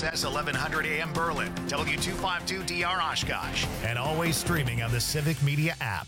WISS 1100 AM Berlin, W252DR Oshkosh, and always streaming on the Civic Media app.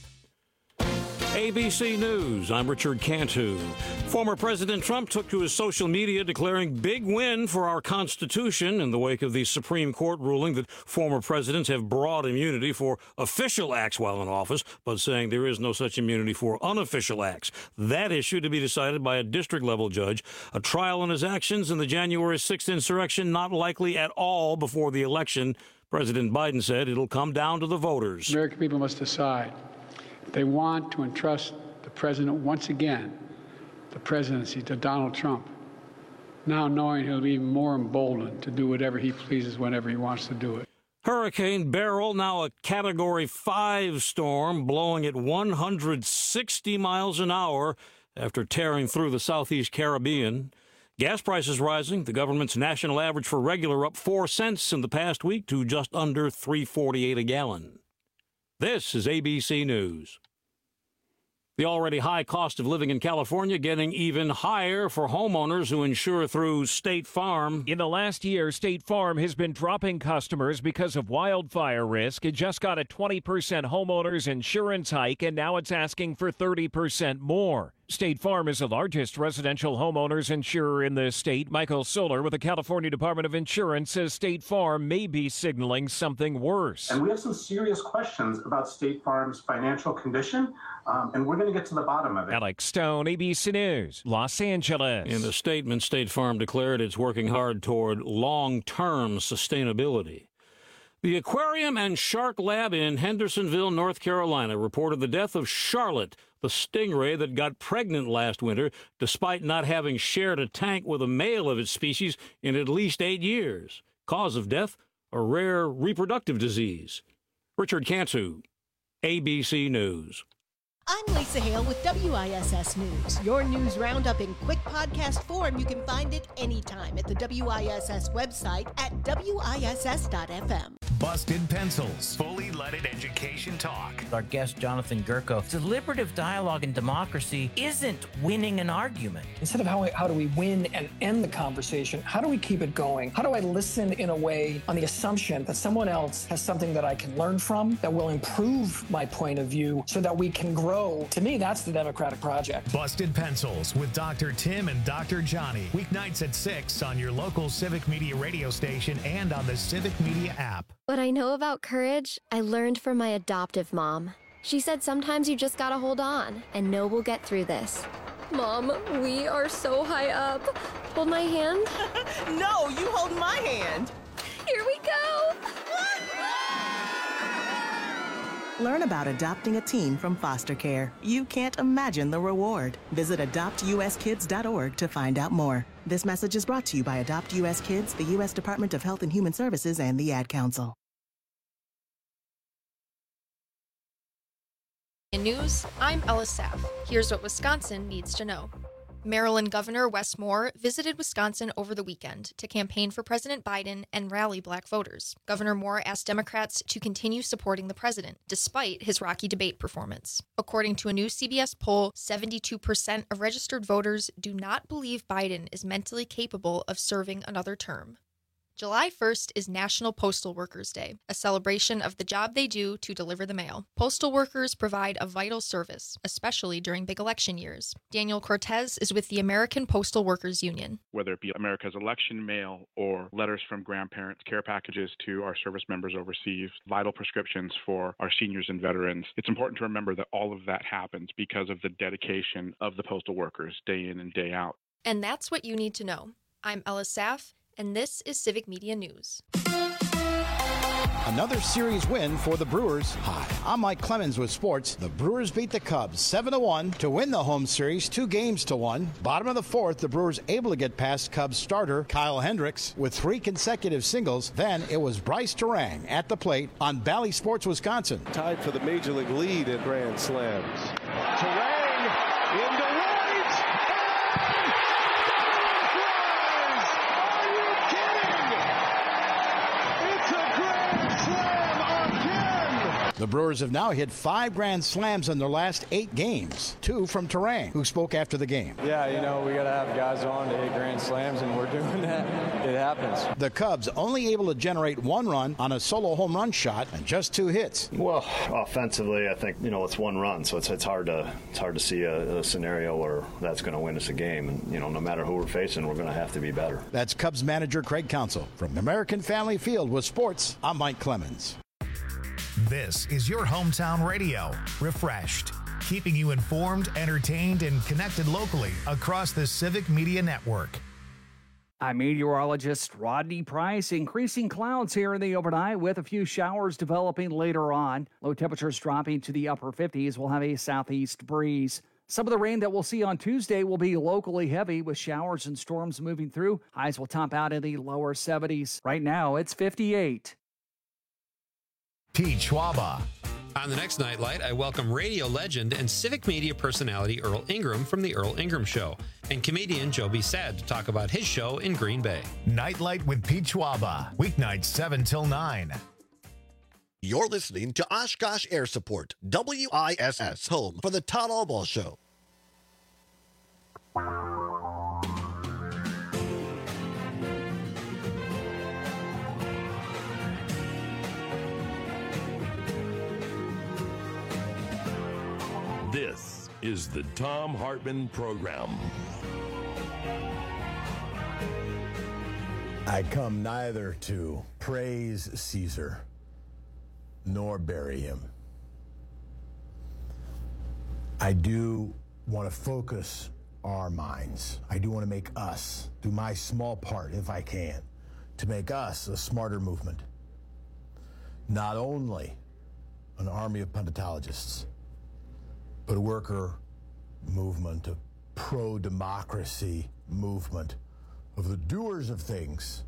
ABC News, I'm Richard Cantu. Former President Trump took to his social media declaring big win for our Constitution in the wake of the Supreme Court ruling that former presidents have broad immunity for official acts while in office, but saying there is no such immunity for unofficial acts. That issue to be decided by a district-level judge. A trial on his actions in the January 6th insurrection not likely at all before the election. President Biden said it'll come down to the voters. American people must decide. They want to entrust the president once again, the presidency, to Donald Trump, now knowing he'll be even more emboldened to do whatever he pleases whenever he wants to do it. Hurricane Beryl, now a Category 5 storm, blowing at 160 miles an hour after tearing through the southeast Caribbean. Gas prices rising. The government's national average for regular up 4 cents in the past week to just under $3.48 a gallon. This is ABC News. The already high cost of living in California getting even higher for homeowners who insure through State Farm. In the last year, State Farm has been dropping customers because of wildfire risk. It just got a 20% homeowners insurance hike, and now it's asking for 30% more. State Farm is the largest residential homeowners insurer in the state. Michael Solar with the California Department of Insurance says State Farm may be signaling something worse. And we have some serious questions about State Farm's financial condition, and we're going to get to the bottom of it. Alex Stone, ABC News, Los Angeles. In a statement, State Farm declared it's working hard toward long-term sustainability. The Aquarium and Shark Lab in Hendersonville, North Carolina, reported the death of Charlotte, the stingray that got pregnant last winter, despite not having shared a tank with a male of its species in at least 8 years. Cause of death, a rare reproductive disease. Richard Cantu, ABC News. I'm Lisa Hale with WISS News. Your news roundup in quick podcast form. You can find it anytime at the WISS website at WISS.FM. Busted Pencils, fully leaded education talk. Our guest, Jonathan Gerko, deliberative dialogue and democracy isn't winning an argument. Instead of how do we win and end the conversation, how do we keep it going? How do I listen in a way on the assumption that someone else has something that I can learn from, that will improve my point of view so that we can grow? To me, that's the democratic project. Busted Pencils with Dr. Tim and Dr. Johnny. Weeknights at 6 on your local Civic Media radio station and on the Civic Media app. What I know about courage, I learned from my adoptive mom. She said sometimes you just gotta hold on and know we'll get through this. Mom, we are so high up. Hold my hand. No, you hold my hand. Here we go. Learn about adopting a teen from foster care. You can't imagine the reward. Visit adoptuskids.org to find out more. This message is brought to you by Adopt U.S. Kids, the U.S. Department of Health and Human Services, and the Ad Council. In news, I'm Ella Saff. Here's what Wisconsin needs to know. Maryland Governor Wes Moore visited Wisconsin over the weekend to campaign for President Biden and rally black voters. Governor Moore asked Democrats to continue supporting the president, despite his rocky debate performance. According to a new CBS poll, 72% of registered voters do not believe Biden is mentally capable of serving another term. July 1st is National Postal Workers Day, a celebration of the job they do to deliver the mail. Postal workers provide a vital service, especially during big election years. Daniel Cortez is with the American Postal Workers Union. Whether it be America's election mail or letters from grandparents, care packages to our service members overseas, vital prescriptions for our seniors and veterans, it's important to remember that all of that happens because of the dedication of the postal workers day in and day out. And that's what you need to know. I'm Ella Saff, and this is Civic Media News. Another series win for the Brewers. Hi, I'm Mike Clemens with sports. The Brewers beat the Cubs 7-1 to win the home series 2-1. Bottom of the fourth, the Brewers able to get past Cubs starter Kyle Hendricks with 3 consecutive singles. Then it was Bryce Turang at the plate on Bally Sports Wisconsin. Tied for the Major League lead in Grand Slams. Turang into right. The Brewers have now hit 5 grand slams in their last 8 games, 2 from Turang, who spoke after the game. Yeah, we got to have guys on to hit grand slams, and we're doing that. It happens. The Cubs only able to generate 1 run on a solo home run shot and just 2 hits. Well, offensively, I think, it's 1 run, so it's hard to see a scenario where that's going to win us a game. And, no matter who we're facing, we're going to have to be better. That's Cubs manager Craig Counsell. From American Family Field with sports, I'm Mike Clemens. This is your hometown radio, Refreshed, keeping you informed, entertained, and connected locally across the Civic Media Network. I'm meteorologist Rodney Price. Increasing clouds here in the overnight with a few showers developing later on. Low temperatures dropping to the upper 50s. We'll have a southeast breeze. Some of the rain that we'll see on Tuesday will be locally heavy with showers and storms moving through. Highs will top out in the lower 70s. Right now, it's 58. Pete Schwaba. On the next Nightlight, I welcome radio legend and civic media personality Earl Ingram from The Earl Ingram Show and comedian Joby Sad to talk about his show in Green Bay. Nightlight with Pete Schwaba, weeknights 7 till 9. You're listening to Oshkosh Air Support, WISS, home for the Todd Albaugh Show. This is the Thom Hartmann Program. I come neither to praise Caesar nor bury him. I do want to focus our minds. I do want to make us, do my small part, if I can, to make us a smarter movement. Not only an army of punditologists, but a worker movement, a pro-democracy movement of the doers of things,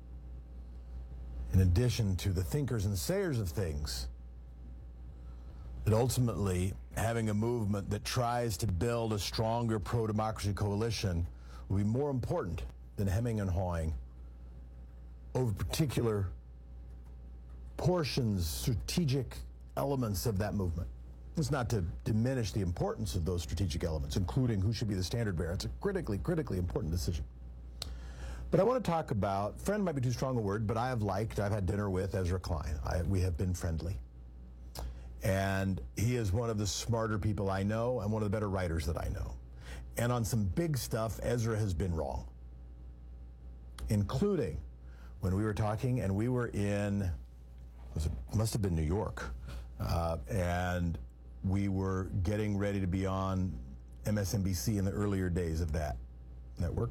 in addition to the thinkers and sayers of things, that ultimately having a movement that tries to build a stronger pro-democracy coalition will be more important than hemming and hawing over particular portions, strategic elements of that movement. It's not to diminish the importance of those strategic elements, including who should be the standard bearer. It's a critically important decision. But I want to talk about, friend might be too strong a word, but I've had dinner with Ezra Klein. We have been friendly. And he is one of the smarter people I know and one of the better writers that I know. And on some big stuff, Ezra has been wrong. Including when we were talking and we were in, must have been New York, and we were getting ready to be on MSNBC in the earlier days of that network.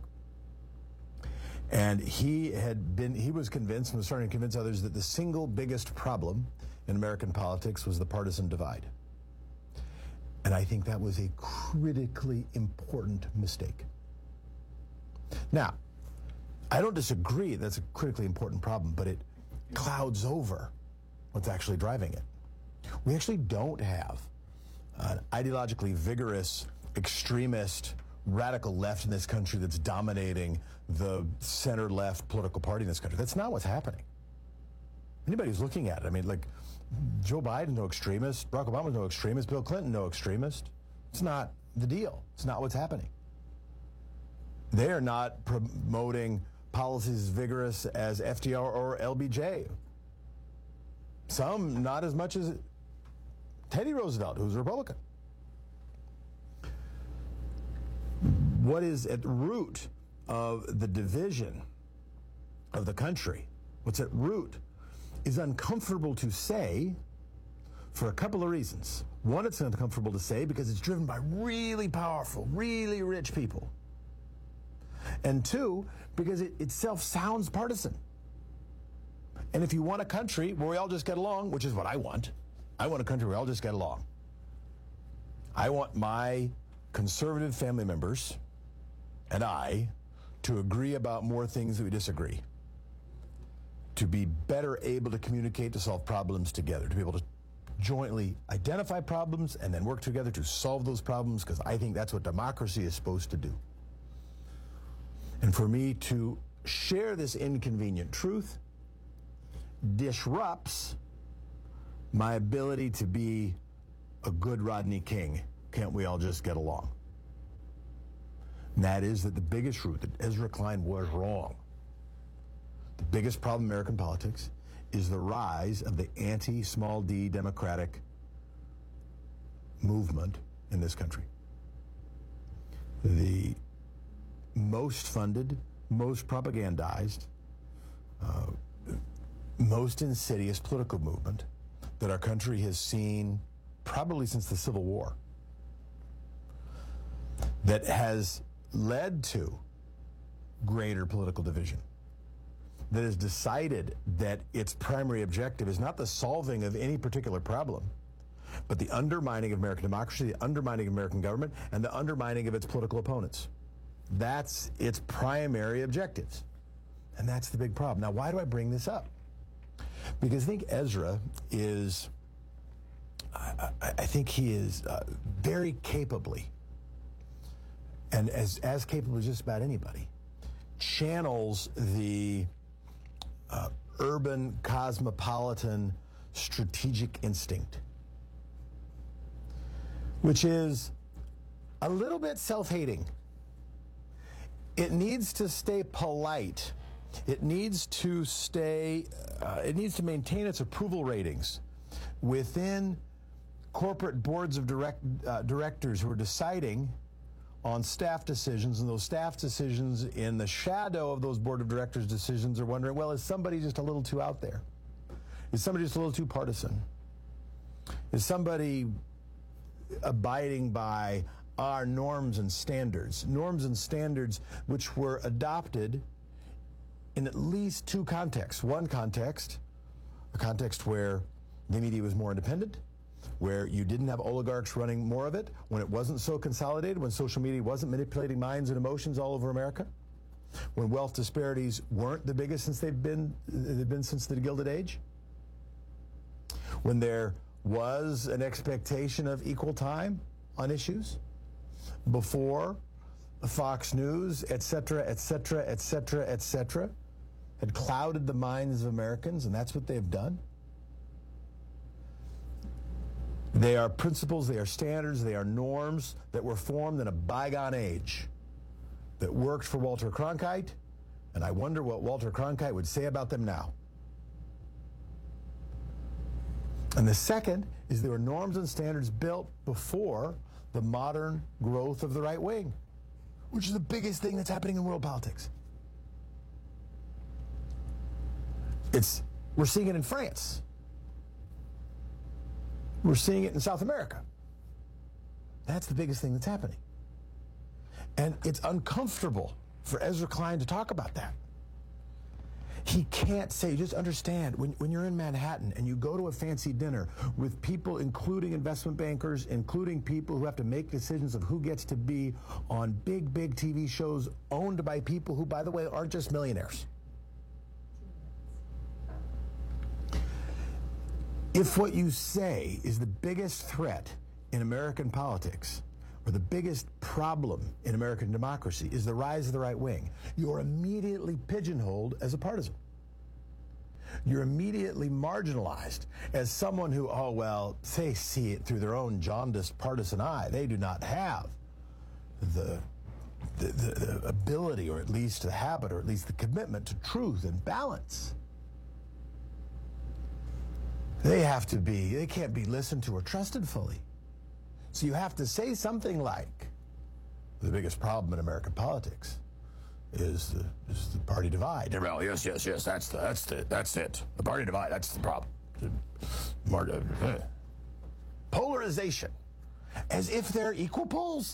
And he was convinced and was starting to convince others that the single biggest problem in American politics was the partisan divide. And I think that was a critically important mistake. Now, I don't disagree that's a critically important problem, but it clouds over what's actually driving it. We actually don't have an ideologically vigorous, extremist, radical left in this country that's dominating the center-left political party in this country. That's not what's happening. Anybody who's looking at it, like Joe Biden, no extremist. Barack Obama, no extremist. Bill Clinton, no extremist. It's not the deal. It's not what's happening. They are not promoting policies as vigorous as FDR or LBJ. Some not as much as Teddy Roosevelt, who's a Republican. What is at the root of the division of the country, what's at root, is uncomfortable to say for a couple of reasons. One, it's uncomfortable to say because it's driven by really powerful, really rich people. And two, because it itself sounds partisan. And if you want a country where we all just get along, which is what I want a country where we all just get along. I want my conservative family members and I to agree about more things that we disagree, to be better able to communicate, to solve problems together, to be able to jointly identify problems and then work together to solve those problems, because I think that's what democracy is supposed to do. And for me to share this inconvenient truth disrupts my ability to be a good Rodney King. Can't we all just get along? And that is that the biggest root, that Ezra Klein was wrong. The biggest problem in American politics is the rise of the anti-small d Democratic movement in this country. The most funded, most propagandized, most insidious political movement that our country has seen probably since the Civil War, that has led to greater political division, that has decided that its primary objective is not the solving of any particular problem, but the undermining of American democracy, the undermining of American government, and the undermining of its political opponents. That's its primary objectives. And that's the big problem. Now, why do I bring this up? Because I think Ezra is, I think he is very capably, and as capable as just about anybody, channels the urban, cosmopolitan, strategic instinct, which is a little bit self-hating. It needs to stay polite. It needs to stay, it needs to maintain its approval ratings within corporate boards of directors who are deciding on staff decisions, and those staff decisions in the shadow of those board of directors decisions are wondering, well, is somebody just a little too out there? Is somebody just a little too partisan? Is somebody abiding by our norms and standards which were adopted in at least two contexts. One context, a context where the media was more independent, where you didn't have oligarchs running more of it, when it wasn't so consolidated, when social media wasn't manipulating minds and emotions all over America, when wealth disparities weren't the biggest since they've been since the Gilded Age, when there was an expectation of equal time on issues before Fox News, et cetera, had clouded the minds of Americans, and that's what they've done. They are principles, they are standards, they are norms that were formed in a bygone age that worked for Walter Cronkite, and I wonder what Walter Cronkite would say about them now. And the second is there were norms and standards built before the modern growth of the right wing, which is the biggest thing that's happening in world politics. We're seeing it in France. We're seeing it in South America. That's the biggest thing that's happening. And it's uncomfortable for Ezra Klein to talk about that. He can't say, just understand, when you're in Manhattan and you go to a fancy dinner with people, including investment bankers, including people who have to make decisions of who gets to be on big, big TV shows owned by people who, by the way, aren't just millionaires. If what you say is the biggest threat in American politics, or the biggest problem in American democracy is the rise of the right wing, you're immediately pigeonholed as a partisan. You're immediately marginalized as someone who, oh, well, they see it through their own jaundiced partisan eye. They do not have the ability, or at least the habit, or at least the commitment to truth and balance. They can't be listened to or trusted fully. So you have to say something like, the biggest problem in American politics is the party divide. Well, yes, that's it. The party divide, that's the problem. Polarization, as if they're equal poles.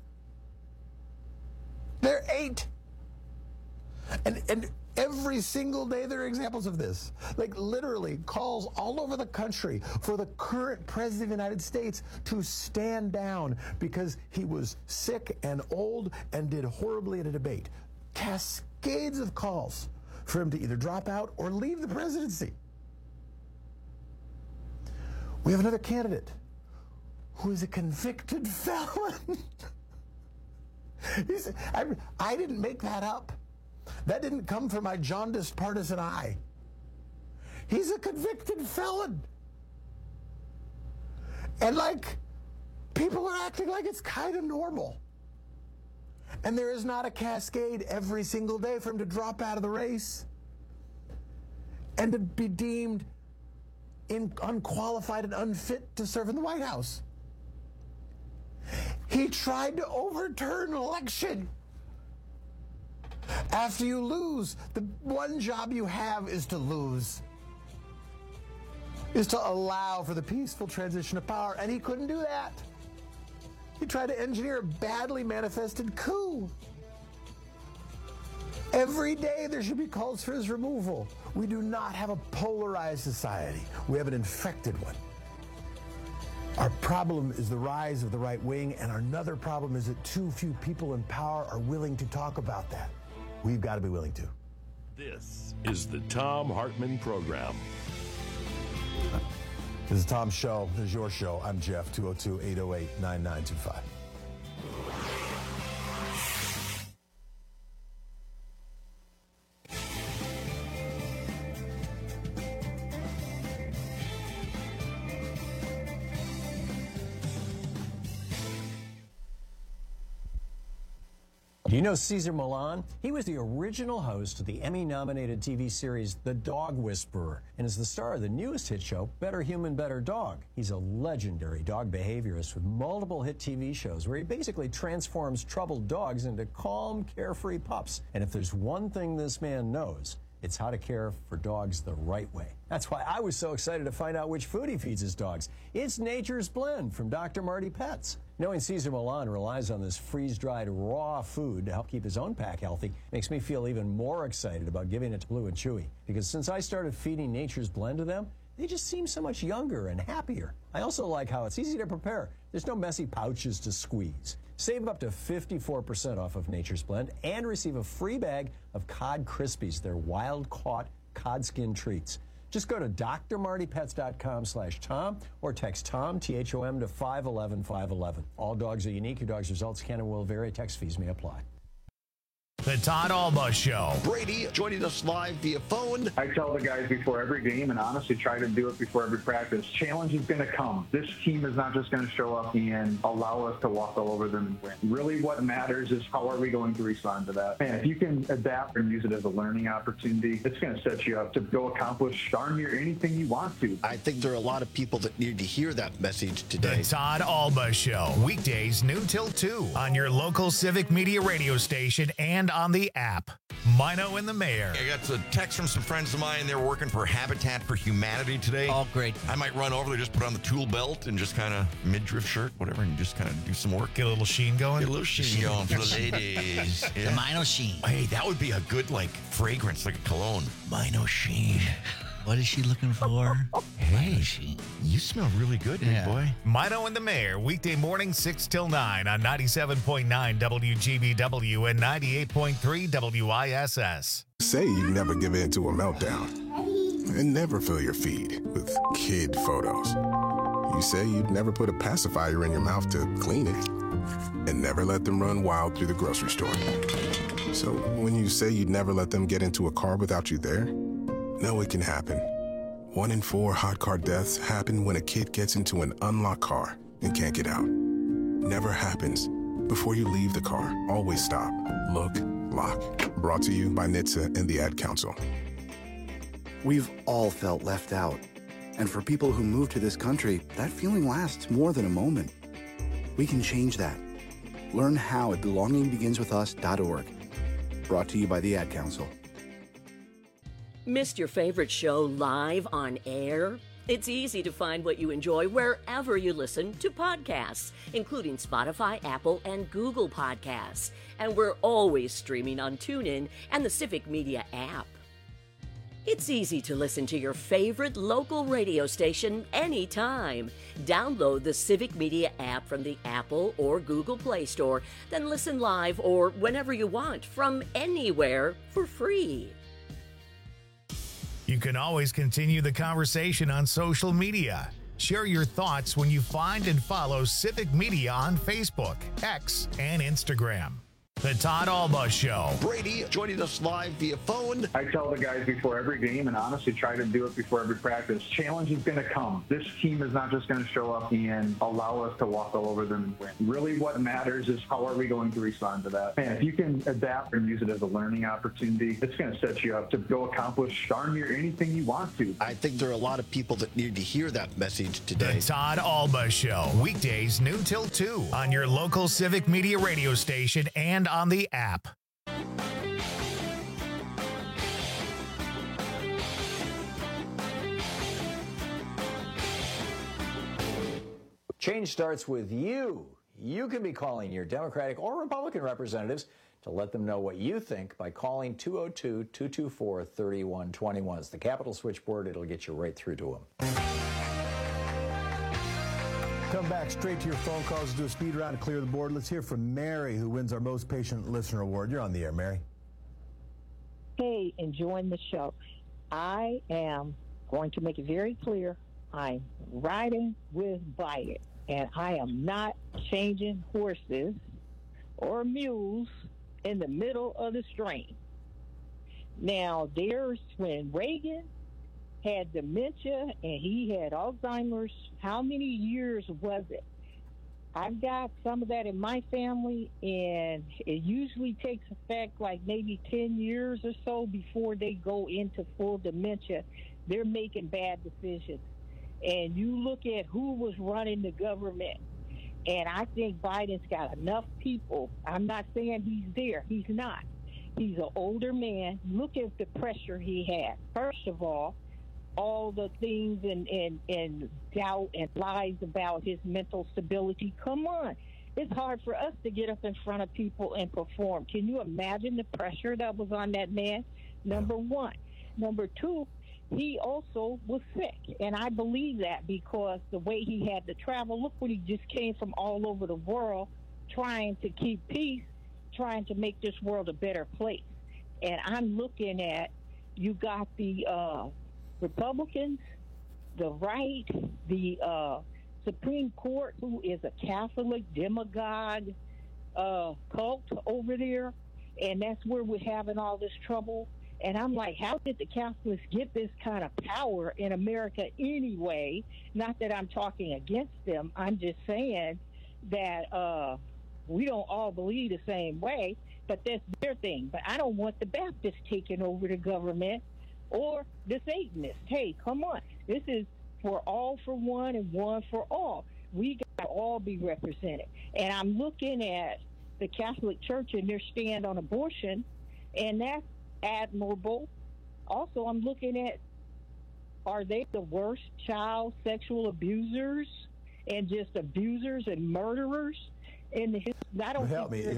They're 8. And every single day there are examples of this. Like literally calls all over the country for the current president of the United States to stand down because he was sick and old and did horribly in a debate. Cascades of calls for him to either drop out or leave the presidency. We have another candidate who is a convicted felon. I didn't make that up. That didn't come from my jaundiced partisan eye. He's a convicted felon. And people are acting like it's kind of normal. And there is not a cascade every single day for him to drop out of the race and to be deemed unqualified and unfit to serve in the White House. He tried to overturn an election. After you lose, the one job you have is to lose, is to allow for the peaceful transition of power, and he couldn't do that. He tried to engineer a badly manifested coup. Every day there should be calls for his removal. We do not have a polarized society. We have an infected one. Our problem is the rise of the right wing, and another problem is that too few people in power are willing to talk about that. We've got to be willing to. This is the Thom Hartmann Program. This is Tom's show. This is your show. I'm Jeff, 202-808-9925. Do you know Cesar Millan? He was the original host of the Emmy-nominated TV series The Dog Whisperer and is the star of the newest hit show, Better Human, Better Dog. He's a legendary dog behaviorist with multiple hit TV shows where he basically transforms troubled dogs into calm, carefree pups. And if there's one thing this man knows, it's how to care for dogs the right way. That's why I was so excited to find out which food he feeds his dogs. It's Nature's Blend from Dr. Marty Pets. Knowing Cesar Millan relies on this freeze-dried raw food to help keep his own pack healthy makes me feel even more excited about giving it to Blue and Chewy. Because since I started feeding Nature's Blend to them, they just seem so much younger and happier. I also like how it's easy to prepare. There's no messy pouches to squeeze. Save up to 54% off of Nature's Blend and receive a free bag of Cod Krispies, their wild-caught cod skin treats. Just go to drmartypets.com/Tom or text Tom, T-H-O-M, to 511-511. All dogs are unique. Your dog's results can and will vary. Text fees may apply. The Todd Alba Show. Brady joining us live via phone. I tell the guys before every game, and honestly try to do it before every practice, challenge is going to come. This team is not just going to show up and allow us to walk all over them and win. Really what matters is how are we going to respond to that. And if you can adapt and use it as a learning opportunity, it's going to set you up to go accomplish darn near anything you want to. I think there are a lot of people that need to hear that message today. The Todd Alba Show. Weekdays noon till 2 on your local Civic Media radio station and on the app. Mino and the Mayor. I got a text from some friends of mine. They're working for Habitat for Humanity today. Oh, great. I might run over there, just put on the tool belt and just kind of midriff shirt, whatever, and just kind of do some work. Get a little sheen going? Get a little sheen going for the ladies. Yeah. The Mino Sheen. Hey, that would be a good, fragrance, like a cologne. Mino Sheen. What is she looking for? Hey, you smell really good, big boy. Mino and the Mayor, weekday morning 6 till 9 on 97.9 WGBW and 98.3 WISS. Say you never give in to a meltdown and never fill your feed with kid photos. You say you'd never put a pacifier in your mouth to clean it and never let them run wild through the grocery store. So when you say you'd never let them get into a car without you there, no, it can happen. 1 in 4 hot car deaths happen when a kid gets into an unlocked car and can't get out. Never happens. Before you leave the car, always stop, look, lock. Brought to you by NHTSA and the Ad Council. We've all felt left out. And for people who move to this country, that feeling lasts more than a moment. We can change that. Learn how at belongingbeginswithus.org. Brought to you by the Ad Council. Missed your favorite show live on air? It's easy to find what you enjoy wherever you listen to podcasts, including Spotify, Apple, and Google Podcasts. And we're always streaming on TuneIn and the Civic Media app. It's easy to listen to your favorite local radio station anytime. Download the Civic Media app from the Apple or Google Play Store, then listen live or whenever you want from anywhere for free. You can always continue the conversation on social media. Share your thoughts when you find and follow Civic Media on Facebook, X, and Instagram. The Todd Alba Show. Brady joining us live via phone. I tell the guys before every game, and honestly try to do it before every practice, challenge is going to come. This team is not just going to show up and allow us to walk all over them and win. Really what matters is how are we going to respond to that. And if you can adapt and use it as a learning opportunity, it's going to set you up to go accomplish darn near anything you want to. I think there are a lot of people that need to hear that message today. The Todd Alba Show. Weekdays noon till 2 on your local Civic Media radio station and on the app. Change starts with you. You can be calling your Democratic or Republican representatives to let them know what you think by calling 202-224-3121. It's the Capitol switchboard. It'll get you right through to them. Come back straight to your phone calls. Do a speed round to clear the board. Let's hear from Mary, who wins our Most Patient Listener Award. You're on the air, Mary. Hey, enjoying the show. I am going to make it very clear. I'm riding with Biden, and I am not changing horses or mules in the middle of the stream. Now, there's when Reagan had dementia and he had Alzheimer's. How many years was it? I've got some of that in my family, and it usually takes effect like maybe 10 years or so before they go into full dementia. They're making bad decisions. And you look at who was running the government, and I think Biden's got enough people. I'm not saying he's there. He's not. He's an older man. Look at the pressure he had. First of all the things and doubt and lies about his mental stability. Come on. It's hard for us to get up in front of people and perform. Can you imagine the pressure that was on that man? Number one. Number two, he also was sick, and I believe that because the way he had to travel, look what he just came from all over the world trying to keep peace, trying to make this world a better place. And I'm looking at, you got the Republicans, the right, the Supreme Court, who is a Catholic demagogue cult over there, and that's where we're having all this trouble. And I'm like, how did the Catholics get this kind of power in America anyway? Not that I'm talking against them. I'm just saying that we don't all believe the same way, but that's their thing. But I don't want the Baptists taking over the government or the Satanists. Hey, come on. This is for all for one and one for all. We got to all be represented. And I'm looking at the Catholic Church and their stand on abortion, and that's admirable. Also, I'm looking at, are they the worst child sexual abusers and just abusers and murderers in the history? I don't help me.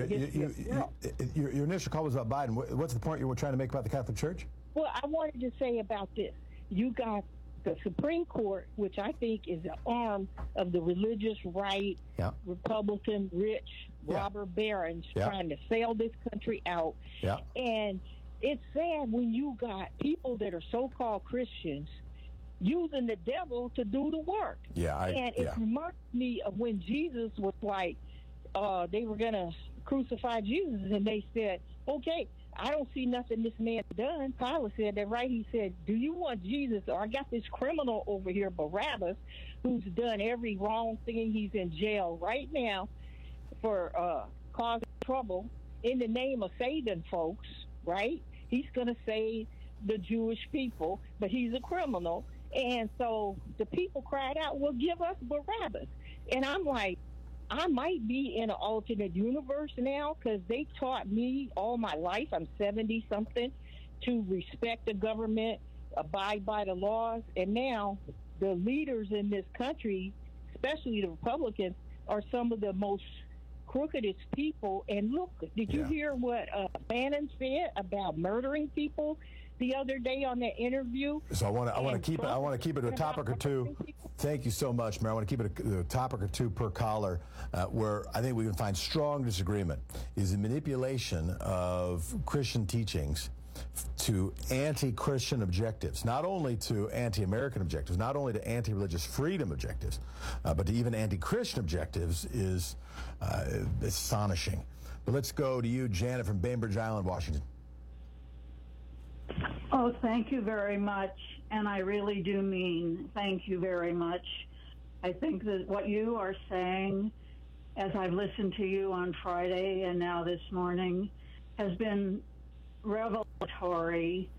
Your initial call was about Biden. What's the point you were trying to make about the Catholic Church? Well, I wanted to say about this. You got the Supreme Court, which I think is an arm of the religious right, Republican, rich, robber barons trying to sell this country out. And it's sad when you got people that are so-called Christians using the devil to do the work. It reminds me of when Jesus was like, they were going to crucify Jesus, and they said, okay, I don't see nothing this man done. Pilate said that, right? He said, do you want Jesus? Or I got this criminal over here, Barabbas, who's done every wrong thing. He's in jail right now for causing trouble in the name of saving folks, right? He's going to save the Jewish people, but he's a criminal. And so the people cried out, well, give us Barabbas. And I'm like, I might be in an alternate universe now, because they taught me all my life, I'm 70-something, to respect the government, abide by the laws. And now the leaders in this country, especially the Republicans, are some of the most crookedest people. And look, did you hear what Bannon said about murdering people the other day on that interview? So I want to keep it to a topic or two. Thank you so much, Mayor. I want to keep it a topic or two per caller, where I think we can find strong disagreement is the manipulation of Christian teachings to anti-Christian objectives, not only to anti-American objectives, not only to anti-religious freedom objectives, but to even anti-Christian objectives is astonishing. But let's go to you, Janet, from Bainbridge Island, Washington. Oh, thank you very much. And I really do mean thank you very much. I think that what you are saying, as I've listened to you on Friday and now this morning, has been revelatory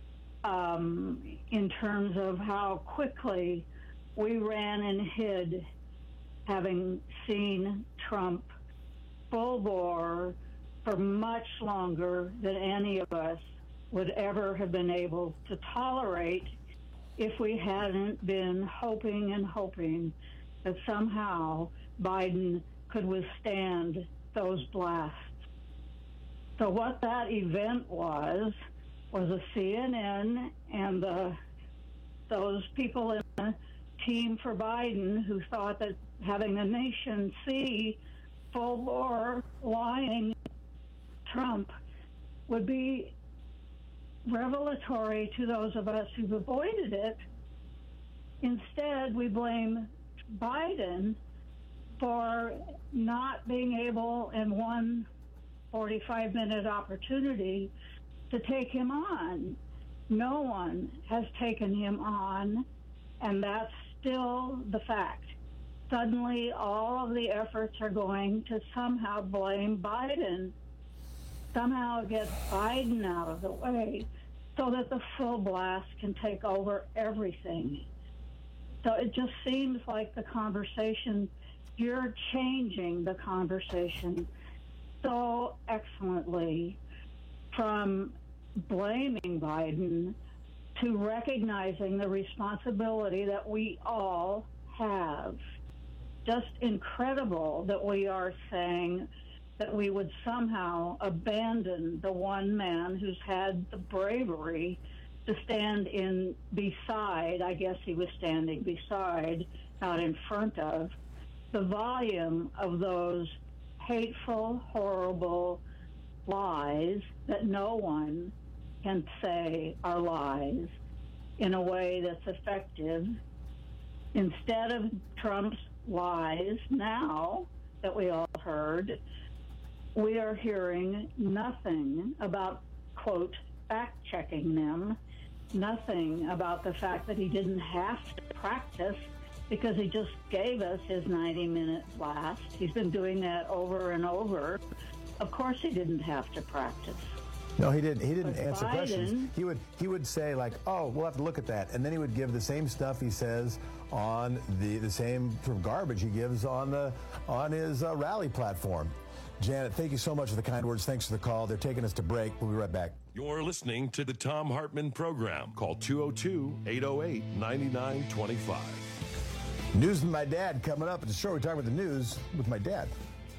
in terms of how quickly we ran and hid, having seen Trump full bore for much longer than any of us would ever have been able to tolerate if we hadn't been hoping and hoping that somehow Biden could withstand those blasts. So what that event was a CNN and those people in the team for Biden who thought that having the nation see full-bore lying Trump would be revelatory to those of us who've avoided it. Instead, we blame Biden for not being able in one 45-minute opportunity to take him on. No one has taken him on, and that's still the fact. Suddenly, all of the efforts are going to somehow blame Biden, somehow get Biden out of the way so that the full blast can take over everything. So it just seems like the conversation, you're changing the conversation so excellently from blaming Biden to recognizing the responsibility that we all have. Just incredible that we are saying that we would somehow abandon the one man who's had the bravery to stand beside, I guess he was standing beside, not in front of, the volume of those hateful, horrible lies that no one can say are lies in a way that's effective. Instead of Trump's lies now that we all heard, we are hearing nothing about, quote, fact-checking them, nothing about the fact that he didn't have to practice because he just gave us his 90-minute blast. He's been doing that over and over. Of course he didn't have to practice. No, he didn't. He didn't But answer Biden, questions. He would say like, "Oh, we'll have to look at that," and then he would give the same stuff he says on the same sort of garbage he gives on his rally platform. Janet, thank you so much for the kind words. Thanks for the call. They're taking us to break. We'll be right back. You're listening to the Thom Hartmann Program. Call 202-808-9925. News with my dad coming up. At the show, we talk about the news with my dad.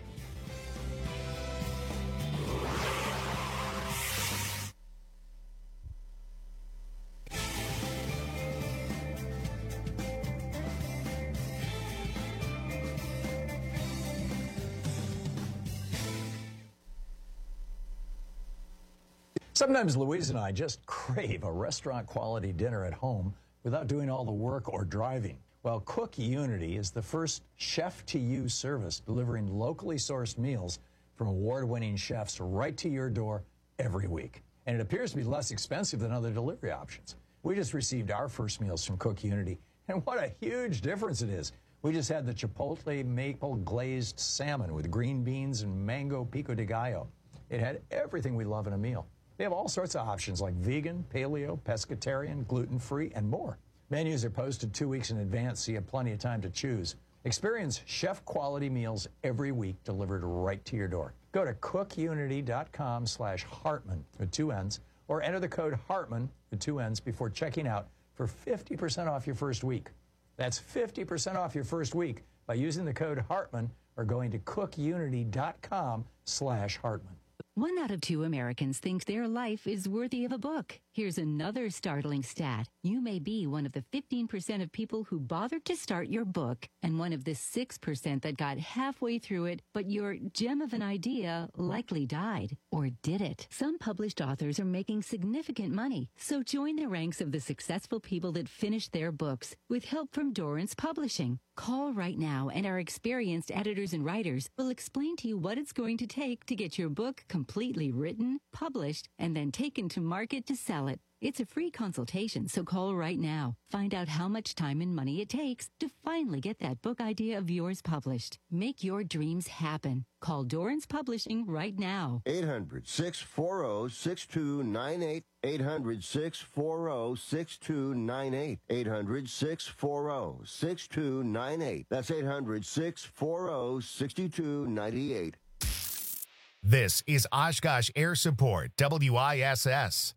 Sometimes Louise and I just crave a restaurant-quality dinner at home without doing all the work or driving. Well, Cook Unity is the first chef-to-you service delivering locally sourced meals from award-winning chefs right to your door every week. And it appears to be less expensive than other delivery options. We just received our first meals from Cook Unity, and what a huge difference it is. We just had the Chipotle maple glazed salmon with green beans and mango pico de gallo. It had everything we love in a meal. They have all sorts of options like vegan, paleo, pescatarian, gluten-free, and more. Menus are posted 2 weeks in advance, so you have plenty of time to choose. Experience chef-quality meals every week delivered right to your door. Go to cookunity.com/Hartman with 2 N's, or enter the code Hartman with 2 N's before checking out for 50% off your first week. That's 50% off your first week by using the code Hartman or going to cookunity.com/Hartman. 1 out of 2 Americans think their life is worthy of a book. Here's another startling stat. You may be one of the 15% of people who bothered to start your book and one of the 6% that got halfway through it, but your gem of an idea likely died. Or did it? Some published authors are making significant money, so join the ranks of the successful people that finished their books with help from Dorrance Publishing. Call right now and our experienced editors and writers will explain to you what it's going to take to get your book completely written, published, and then taken to market to sell it. It's a free consultation, so call right now. Find out how much time and money it takes to finally get that book idea of yours published. Make your dreams happen. Call Dorrance Publishing right now. 800-640-6298. 800-640-6298. 800-640-6298. That's 800-640-6298. This is Oshkosh Air Support, WISS.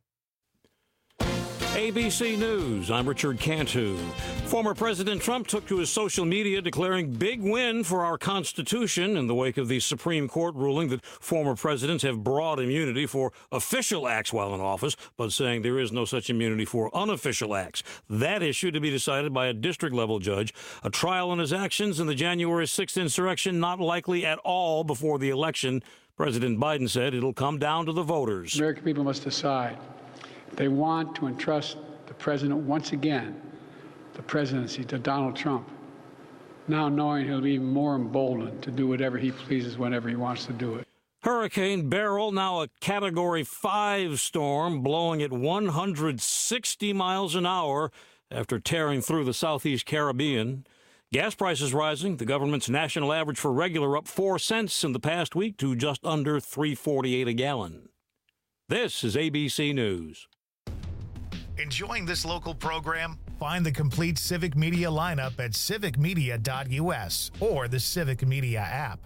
ABC News, I'm Richard Cantu. Former President Trump took to his social media declaring big win for our Constitution in the wake of the Supreme Court ruling that former presidents have broad immunity for official acts while in office, but saying there is no such immunity for unofficial acts. That issue to be decided by a district-level judge. A trial on his actions in the January 6th insurrection not likely at all before the election. President Biden said it'll come down to the voters. American people must decide. They want to entrust the president once again, the presidency, to Donald Trump, now knowing he'll be even more emboldened to do whatever he pleases whenever he wants to do it. Hurricane Beryl, now a Category 5 storm, blowing at 160 miles an hour after tearing through the southeast Caribbean. Gas prices rising. The government's national average for regular up 4 cents in the past week to just under $3.48 a gallon. This is ABC News. Enjoying this local program? Find the complete Civic Media lineup at civicmedia.us or the Civic Media app.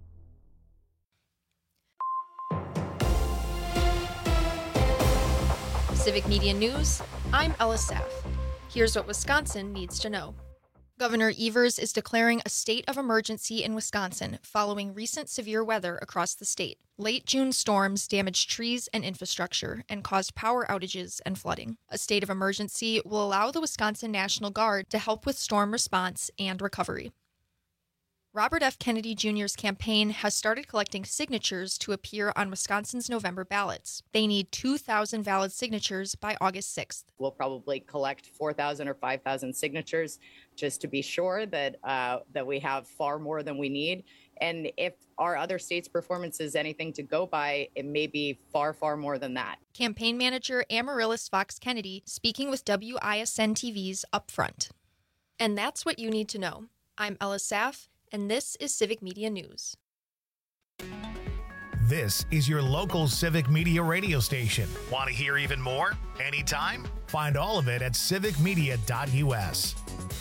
Civic Media News, I'm Ella Saff. Here's what Wisconsin needs to know. Governor Evers is declaring a state of emergency in Wisconsin following recent severe weather across the state. Late June storms damaged trees and infrastructure and caused power outages and flooding. A state of emergency will allow the Wisconsin National Guard to help with storm response and recovery. Robert F. Kennedy Jr.'s campaign has started collecting signatures to appear on Wisconsin's November ballots. They need 2,000 valid signatures by August 6th. We'll probably collect 4,000 or 5,000 signatures just to be sure that that we have far more than we need. And if our other states' performance is anything to go by, it may be far, far more than that. Campaign manager Amaryllis Fox Kennedy speaking with WISN TV's Upfront. And that's what you need to know. I'm Ella Saff, and this is Civic Media News. This is your local Civic Media radio station. Want to hear even more? Anytime? Find all of it at civicmedia.us.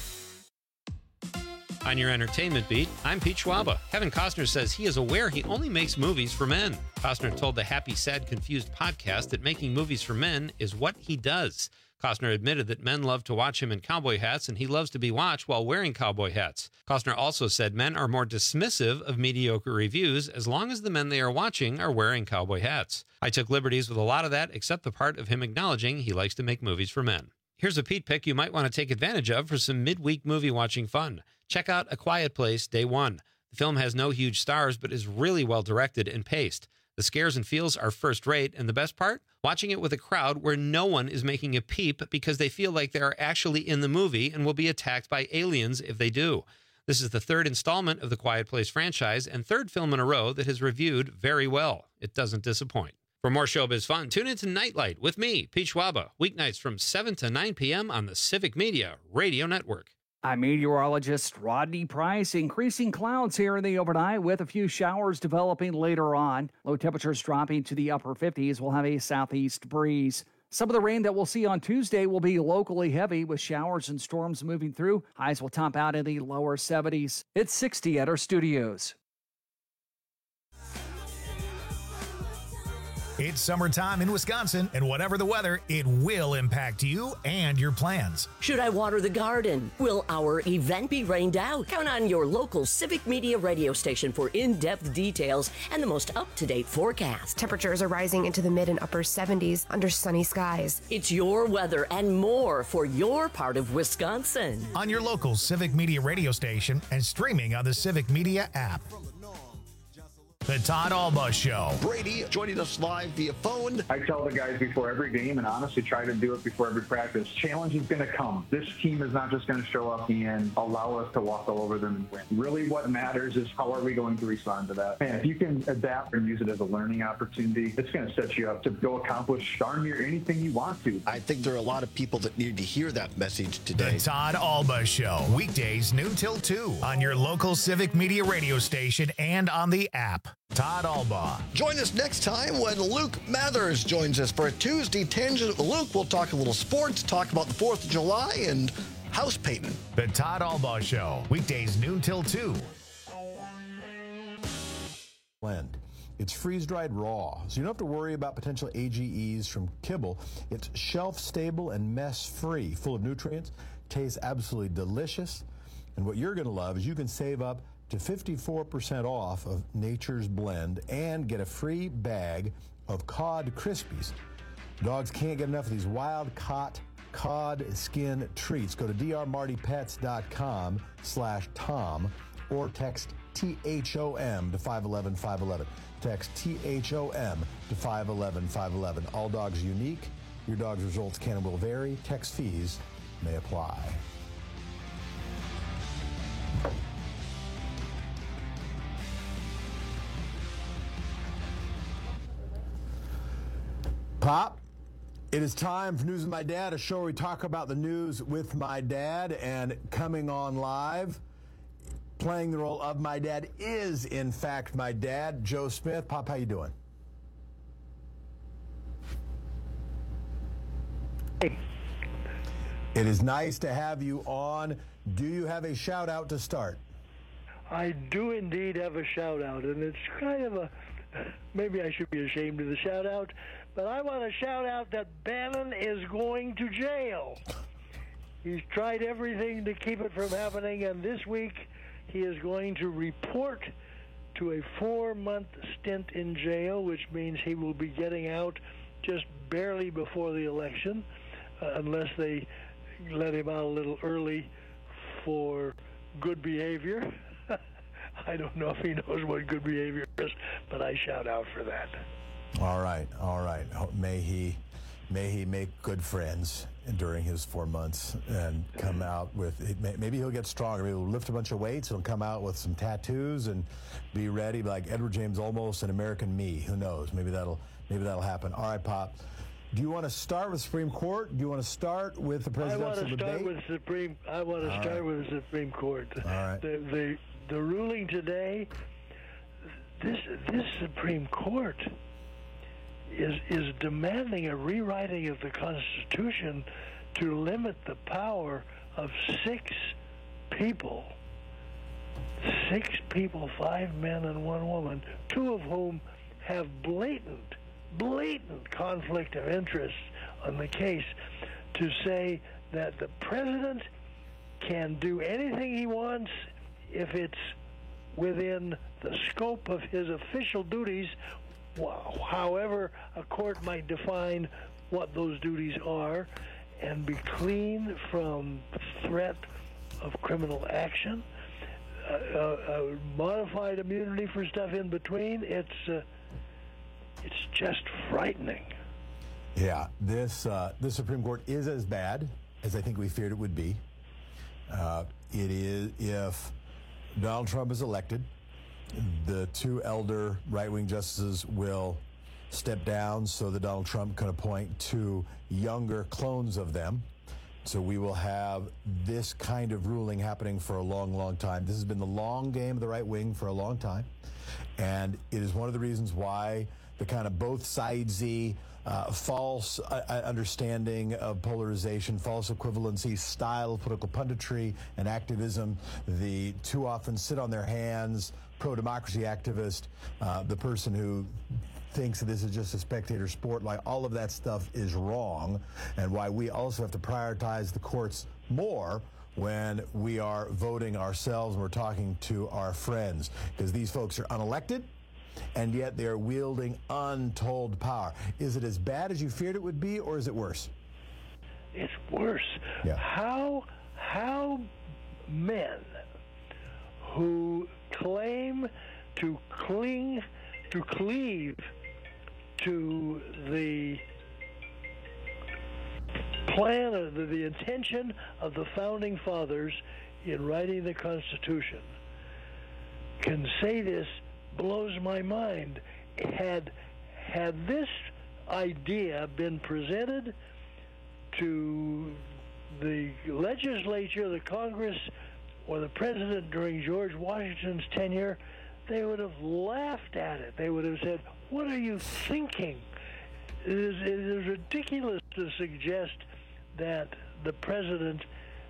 On your entertainment beat, I'm Pete Schwaba. Kevin Costner says he is aware he only makes movies for men. Costner told the Happy, Sad, Confused podcast that making movies for men is what he does. Costner admitted that men love to watch him in cowboy hats, and he loves to be watched while wearing cowboy hats. Costner also said men are more dismissive of mediocre reviews as long as the men they are watching are wearing cowboy hats. I took liberties with a lot of that, except the part of him acknowledging he likes to make movies for men. Here's a Pete pick you might want to take advantage of for some midweek movie watching fun. Check out A Quiet Place Day 1. The film has no huge stars, but is really well directed and paced. The scares and feels are first rate, and the best part? Watching it with a crowd where no one is making a peep because they feel like they are actually in the movie and will be attacked by aliens if they do. This is the third installment of the Quiet Place franchise and third film in a row that has reviewed very well. It doesn't disappoint. For more showbiz fun, tune into Nightlight with me, Pete Schwaba, weeknights from 7 to 9 p.m. on the Civic Media Radio Network. I'm meteorologist Rodney Price. Increasing clouds here in the overnight with a few showers developing later on. Low temperatures dropping to the upper 50s. We'll have a southeast breeze. Some of the rain that we'll see on Tuesday will be locally heavy with showers and storms moving through. Highs will top out in the lower 70s. It's 60 at our studios. It's summertime in Wisconsin, and whatever the weather, it will impact you and your plans. Should I water the garden? Will our event be rained out? Count on your local Civic Media radio station for in-depth details and the most up-to-date forecast. Temperatures are rising into the mid and upper 70s under sunny skies. It's your weather and more for your part of Wisconsin. On your local Civic Media radio station and streaming on the Civic Media app. The Todd Alba Show. Brady joining us live via phone. I tell the guys before every game, and honestly try to do it before every practice, challenge is going to come. This team is not just going to show up and allow us to walk all over them and win. Really what matters is how are we going to respond to that. And if you can adapt and use it as a learning opportunity, it's going to set you up to go accomplish darn near anything you want to. I think there are a lot of people that need to hear that message today. The Todd Alba Show. Weekdays noon till 2 on your local Civic Media radio station and on the app. Todd Alba. Join us next time when Luke Mathers joins us for a Tuesday Tangent. Luke will talk a little sports, talk about the 4th of July, and house painting. The Todd Alba Show. Weekdays noon till 2. Blend. It's freeze-dried raw, so you don't have to worry about potential AGEs from kibble. It's shelf-stable and mess-free, full of nutrients, tastes absolutely delicious. And what you're going to love is you can save up to 54% off of Nature's Blend and get a free bag of Cod Krispies. Dogs can't get enough of these wild-caught cod skin treats. Go to drmartypets.com/Tom or text THOM to 511-511. Text THOM to 511-511. All dogs are unique. Your dog's results can and will vary. Text fees may apply. Pop, it is time for News with My Dad, a show where we talk about the news with my dad. And coming on live, playing the role of my dad is, in fact, my dad, Joe Smith. Pop, how you doing? Hey. It is nice to have you on. Do you have a shout-out to start? I do indeed have a shout-out, and it's kind of a... Maybe I should be ashamed of the shout-out, but I want to shout out that Bannon is going to jail. He's tried everything to keep it from happening, and this week he is going to report to a 4-month stint in jail, which means he will be getting out just barely before the election, unless they let him out a little early for good behavior. I don't know if he knows what good behavior is, but I shout out for that. All right. May he make good friends during his 4 months and come out with, maybe he'll get stronger. Maybe he'll lift a bunch of weights. He'll come out with some tattoos and be ready, like Edward James Olmos and American Me. Who knows? Maybe that'll happen. All right, Pop. Do you want to start with Supreme Court? Do you want to start with the presidential debate? I want to start with the Supreme Court. All right. The ruling today, this Supreme Court is demanding a rewriting of the Constitution to limit the power of 6 people. 6 people, 5 men and 1 woman, 2 of whom have blatant conflict of interest on the case, to say that the president can do anything he wants if it's within the scope of his official duties, however a court might define what those duties are, and be clean from threat of criminal action, modified immunity for stuff in between. It's just frightening. Yeah, this Supreme Court is as bad as I think we feared it would be. It is, if Donald Trump is elected, the 2 elder right-wing justices will step down so that Donald Trump can appoint 2 younger clones of them. So we will have this kind of ruling happening for a long, long time. This has been the long game of the right wing for a long time. And it is one of the reasons why the kind of both sidesy, false understanding of polarization, false equivalency, style of political punditry and activism, the too often sit on their hands, pro-democracy activist, the person who thinks that this is just a spectator sport, like all of that stuff is wrong, and why we also have to prioritize the courts more when we are voting ourselves and we're talking to our friends, because these folks are unelected, and yet they are wielding untold power. Is it as bad as you feared it would be, or is it worse? It's worse. Yeah. How men who claim to cleave to the plan or the intention of the founding fathers in writing the Constitution can say this blows my mind. Had this idea been presented to the legislature, the Congress, or the president during George Washington's tenure, they would have laughed at it. They would have said, "What are you thinking?" It is ridiculous to suggest that the president,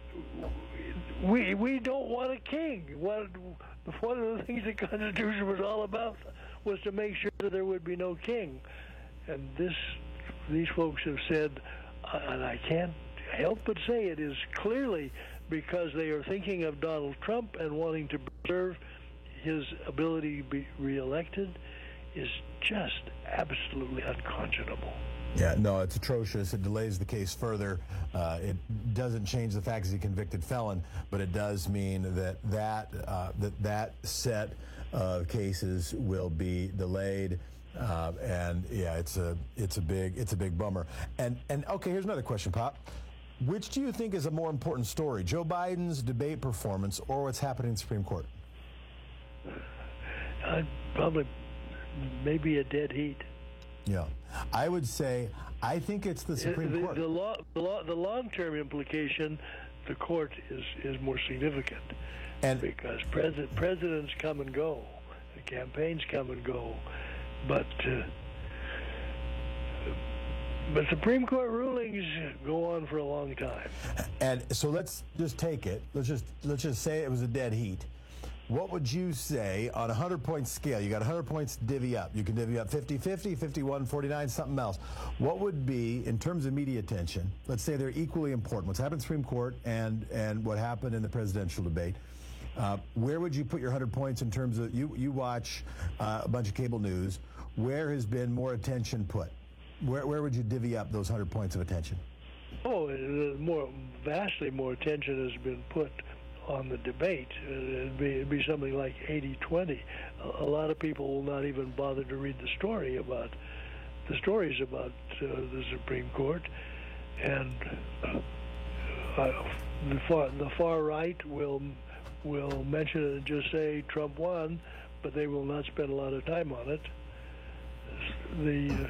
we don't want a king. One of the things the Constitution was all about was to make sure that there would be no king. And these folks have said, and I can't help but say it is clearly because they are thinking of Donald Trump and wanting to preserve his ability to be reelected, is just absolutely unconscionable. Yeah, no, it's atrocious. It delays the case further. It doesn't change the fact he's a convicted felon, but it does mean that set of cases will be delayed. And yeah, it's a big bummer. And okay, here's another question, Pop. Which do you think is a more important story, Joe Biden's debate performance or what's happening in the Supreme Court? Probably, maybe a dead heat. Yeah, I would say I think it's the Supreme Court. The long-term implication, the court is more significant, and because presidents come and go, the campaigns come and go, but Supreme Court rulings go on for a long time. And so let's just take it. Let's just say it was a dead heat. What would you say on a 100-point scale? You got 100 points to divvy up. You can divvy up 50-50, 51-49, something else. What would be, in terms of media attention, let's say they're equally important, what's happened in the Supreme Court and what happened in the presidential debate, where would you put your 100 points in terms of, you watch a bunch of cable news, where has been more attention put? Where would you divvy up those 100 points of attention? Oh, vastly more attention has been put on the debate. It'd be something like 80-20. A lot of people will not even bother to read the stories about the Supreme Court, and the far right will mention it and just say Trump won, but they will not spend a lot of time on it. The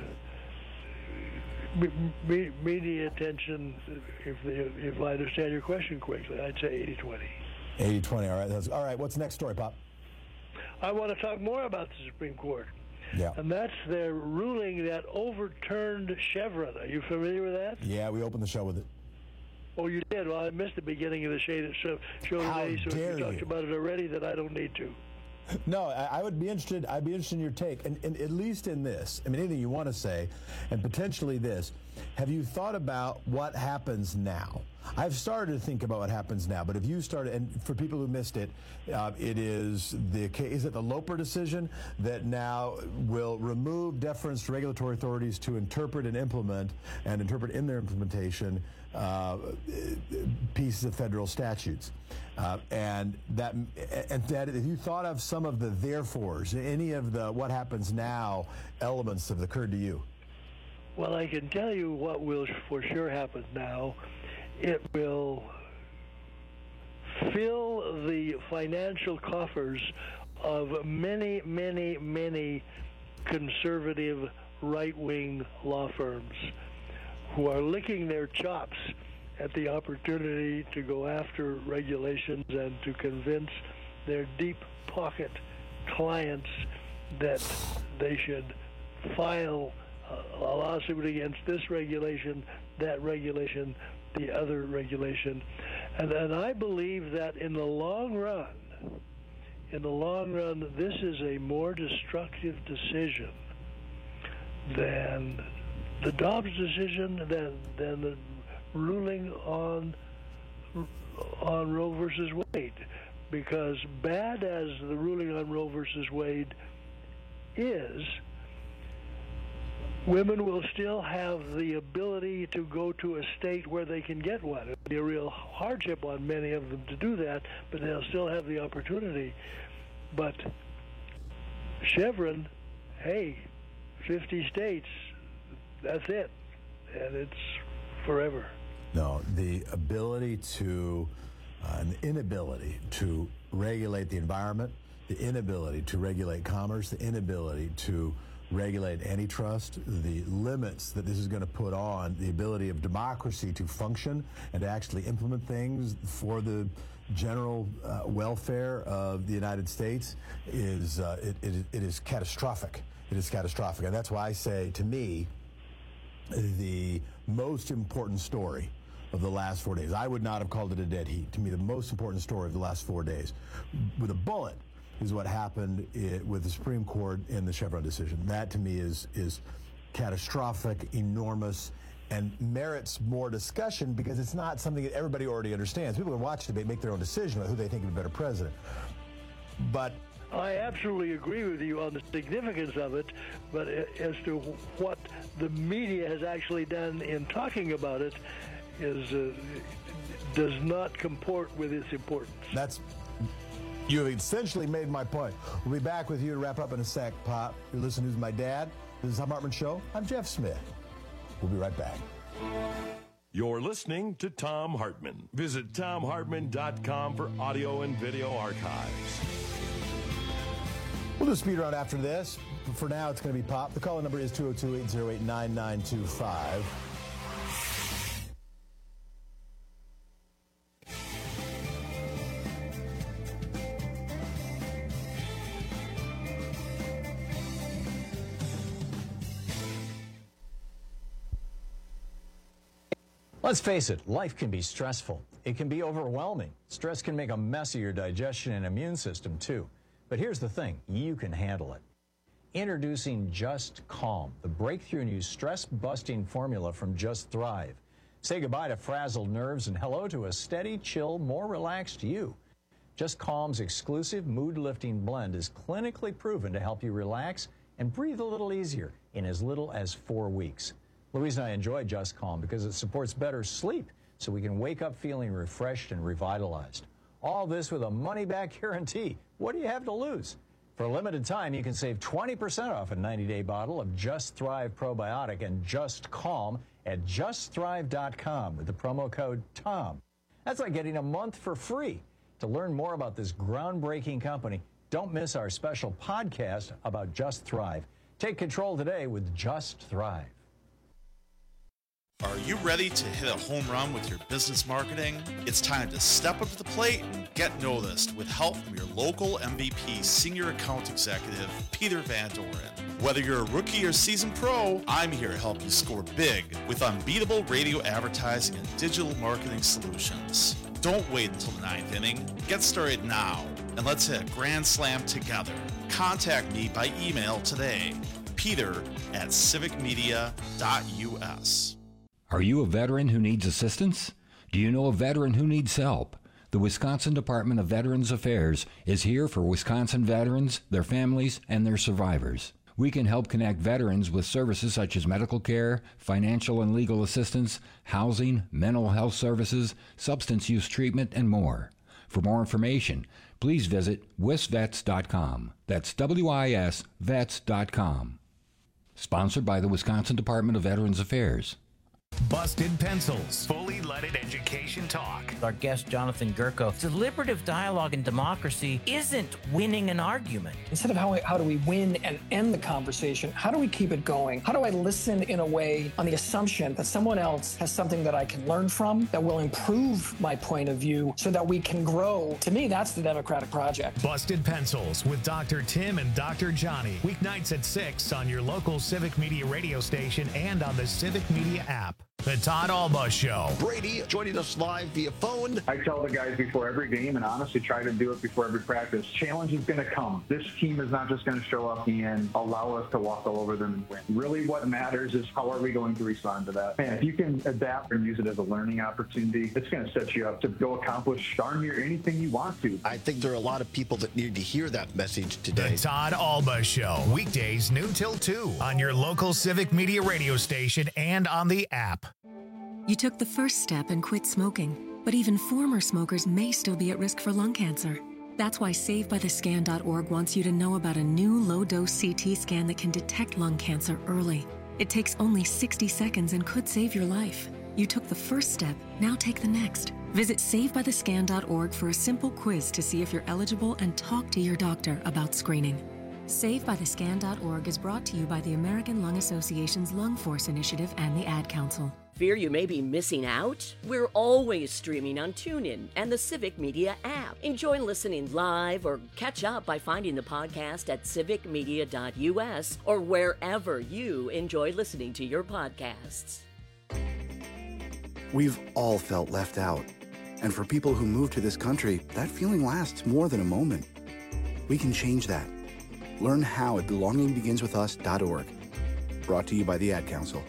media attention, if I understand your question correctly, I'd say 80-20. 80-20, all right. All right, what's the next story, Pop? I want to talk more about the Supreme Court. Yeah. And that's their ruling that overturned Chevron. Are you familiar with that? Yeah, we opened the show with it. Oh, you did? Well, I missed the beginning of the show today, so if you talked about it already, then I don't need to. No, I'd be interested in your take, and at least in this. I mean, anything you want to say, and potentially this. Have you thought about what happens now? I've started to think about what happens now, but if you started, and for people who missed it, it is the Loper decision that now will remove deference to regulatory authorities to interpret and implement, and interpret in their implementation pieces of federal statutes. And that if you thought of some of the therefores, any of the what happens now elements have occurred to you? Well, I can tell you what will for sure happen now. It will fill the financial coffers of many, many, many conservative right-wing law firms who are licking their chops at the opportunity to go after regulations and to convince their deep pocket clients that they should file a lawsuit against this regulation, that regulation, the other regulation. And I believe that in the long run, this is a more destructive decision than the Dobbs decision, than the ruling on Roe versus Wade. Because bad as the ruling on Roe versus Wade is, women will still have the ability to go to a state where they can get one. It would be a real hardship on many of them to do that, but they'll still have the opportunity. But Chevron, hey, 50 states, that's it. And it's forever. No, the ability to, and the inability to regulate the environment, the inability to regulate commerce, the inability to regulate antitrust, the limits that this is going to put on the ability of democracy to function and to actually implement things for the general welfare of the United States is it is catastrophic. It is catastrophic. And that's why I say, to me, the most important story of the last 4 days, I would not have called it a dead heat. To me, the most important story of the last 4 days, with a bullet, is what happened with the Supreme Court in the Chevron decision. That, to me, is catastrophic, enormous, and merits more discussion because it's not something that everybody already understands. People can watch the debate, make their own decision on who they think is a better president. But I absolutely agree with you on the significance of it, but as to what the media has actually done in talking about it does not comport with its importance. You have essentially made my point. We'll be back with you to wrap up in a sec, Pop. You're listening to Who's My Dad? This is the Tom Hartman Show. I'm Jeff Smith. We'll be right back. You're listening to Tom Hartman. Visit TomHartman.com for audio and video archives. We'll do a speed round after this. But for now, it's going to be Pop. The call number is 202-808-9925. Let's face it, life can be stressful. It can be overwhelming. Stress can make a mess of your digestion and immune system, too. But here's the thing, you can handle it. Introducing Just Calm, the breakthrough new stress-busting formula from Just Thrive. Say goodbye to frazzled nerves and hello to a steady, chill, more relaxed you. Just Calm's exclusive mood-lifting blend is clinically proven to help you relax and breathe a little easier in as little as 4 weeks. Louise and I enjoy Just Calm because it supports better sleep so we can wake up feeling refreshed and revitalized. All this with a money-back guarantee. What do you have to lose? For a limited time, you can save 20% off a 90-day bottle of Just Thrive Probiotic and Just Calm at justthrive.com with the promo code TOM. That's like getting a month for free. To learn more about this groundbreaking company, don't miss our special podcast about Just Thrive. Take control today with Just Thrive. Are you ready to hit a home run with your business marketing? It's time to step up to the plate and get noticed with help from your local MVP Senior Account Executive, Peter Van Doren. Whether you're a rookie or seasoned pro, I'm here to help you score big with unbeatable radio advertising and digital marketing solutions. Don't wait until the ninth inning. Get started now, and let's hit a grand slam together. Contact me by email today, peter@civicmedia.us. Are you a veteran who needs assistance? Do you know a veteran who needs help? The Wisconsin Department of Veterans Affairs is here for Wisconsin veterans, their families, and their survivors. We can help connect veterans with services such as medical care, financial and legal assistance, housing, mental health services, substance use treatment, and more. For more information, please visit wisvets.com. That's WIS vets.com. Sponsored by the Wisconsin Department of Veterans Affairs. Busted Pencils, fully leaded education talk. Our guest, Jonathan Gurko, deliberative dialogue in democracy isn't winning an argument. Instead of how do we win and end the conversation, how do we keep it going? How do I listen in a way on the assumption that someone else has something that I can learn from, that will improve my point of view so that we can grow? To me, that's the democratic project. Busted Pencils with Dr. Tim and Dr. Johnny. Weeknights at 6 on your local Civic Media radio station and on the Civic Media app. The Todd Alba Show. Brady joining us live via phone. I tell the guys before every game, and honestly try to do it before every practice, challenge is going to come. This team is not just going to show up and allow us to walk all over them and win. Really what matters is how are we going to respond to that. And if you can adapt and use it as a learning opportunity, it's going to set you up to go accomplish darn near anything you want to. I think there are a lot of people that need to hear that message today. The Todd Alba Show. Weekdays noon till 2 on your local Civic Media radio station and on the app. You took the first step and quit smoking, but even former smokers may still be at risk for lung cancer. That's why SaveByTheScan.org wants you to know about a new low-dose CT scan that can detect lung cancer early. It takes only 60 seconds and could save your life. You took the first step, now take the next. Visit SaveByTheScan.org for a simple quiz to see if you're eligible and talk to your doctor about screening. SaveByTheScan.org is brought to you by the American Lung Association's Lung Force Initiative and the Ad Council. Fear you may be missing out? We're always streaming on TuneIn and the Civic Media app. Enjoy listening live or catch up by finding the podcast at civicmedia.us or wherever you enjoy listening to your podcasts. We've all felt left out. And for people who move to this country, that feeling lasts more than a moment. We can change that. Learn how at belongingbeginswithus.org. Brought to you by the Ad Council.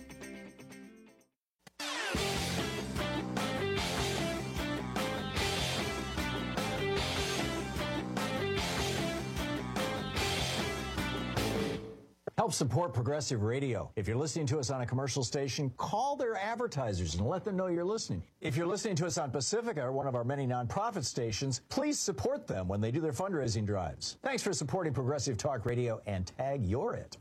Help support Progressive Radio. If you're listening to us on a commercial station, call their advertisers and let them know you're listening. If you're listening to us on Pacifica, or one of our many nonprofit stations, please support them when they do their fundraising drives. Thanks for supporting Progressive Talk Radio and tag you're it.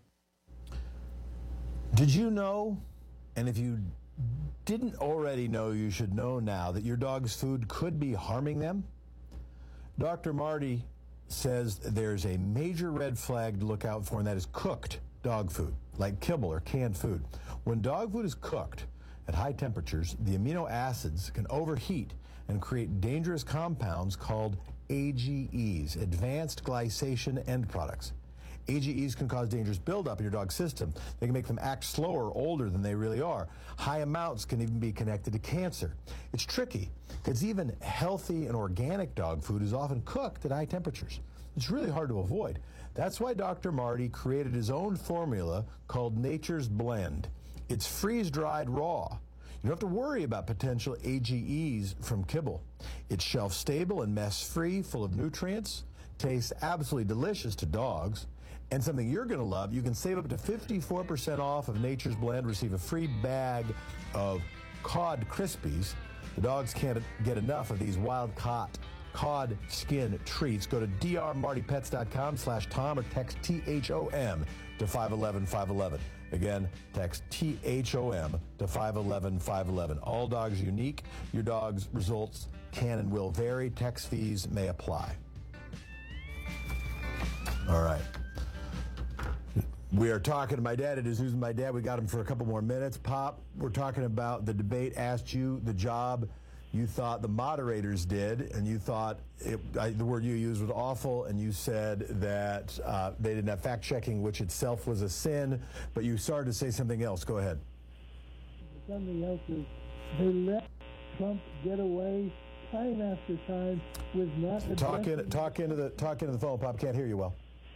Did you know, and if you didn't already know, you should know now, that your dog's food could be harming them? Dr. Marty says there's a major red flag to look out for, and that is cooked dog food, like kibble or canned food. When dog food is cooked at high temperatures, the amino acids can overheat and create dangerous compounds called AGEs, advanced glycation end products. AGEs can cause dangerous buildup in your dog's system. They can make them act slower, older than they really are. High amounts can even be connected to cancer. It's tricky, because even healthy and organic dog food is often cooked at high temperatures. It's really hard to avoid. That's why Dr. Marty created his own formula called Nature's Blend. It's freeze-dried raw. You don't have to worry about potential AGEs from kibble. It's shelf-stable and mess-free, full of nutrients, tastes absolutely delicious to dogs. And something you're going to love, you can save up to 54% off of Nature's Blend, receive a free bag of Cod Krispies. The dogs can't get enough of these wild-caught cod skin treats. Go to drmartypets.com/Tom or text THOM to 511-511. Again, text THOM to 511-511. All dogs are unique. Your dog's results can and will vary. Text fees may apply. All right. We are talking to my dad. It is Who's My Dad. We got him for a couple more minutes. Pop, we're talking about the debate, asked you the job you thought the moderators did, and you thought the word you used was awful, and you said that they didn't have fact-checking, which itself was a sin, but you started to say something else. Go ahead. Something else is they let Trump get away time after time with not talk into the phone. Pop, can't hear you well.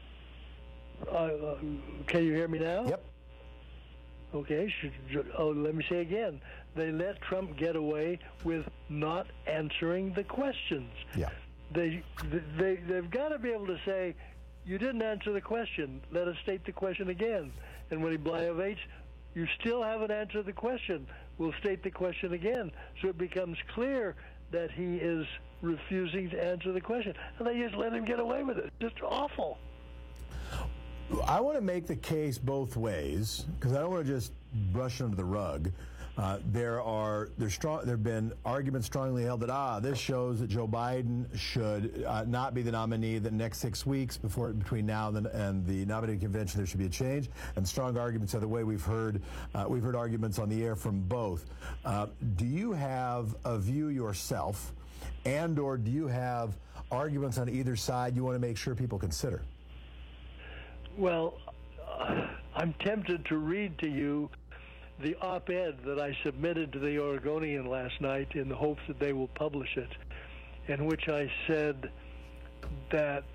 Can you hear me now? Yep. Okay. Let me say again. They let Trump get away with not answering the questions. Yeah. They've got to be able to say, you didn't answer the question. Let us state the question again. And when he blayovates, you still haven't answered the question. We'll state the question again. So it becomes clear that he is refusing to answer the question. And they just let him get away with it. Just awful. I want to make the case both ways, because I don't want to just brush it under the rug. There have been arguments strongly held that this shows that Joe Biden should not be the nominee. The next 6 weeks between now and the nominating convention, there should be a change. And strong arguments either way. We've heard arguments on the air from both. Do you have a view yourself, and/or do you have arguments on either side you want to make sure people consider? Well, I'm tempted to read to you the op-ed that I submitted to the Oregonian last night in the hopes that they will publish it, in which I said that